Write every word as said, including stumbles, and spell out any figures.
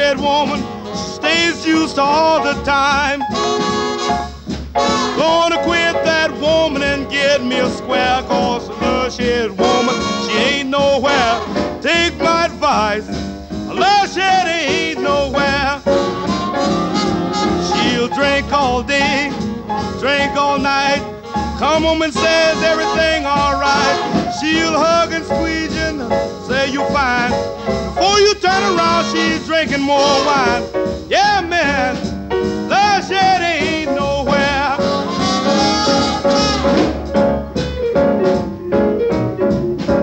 lush-haired woman stays used all the time. Gonna quit that woman and get me a square, cause a lush-haired woman, she ain't nowhere. Take my advice, a lush-haired ain't nowhere. She'll drink all day, drink all night, come home and says everything alright. She'll hug and squeeze you and say you fine. Before you turn around, she's drinking more wine. Yeah, man, lush-haired ain't nowhere.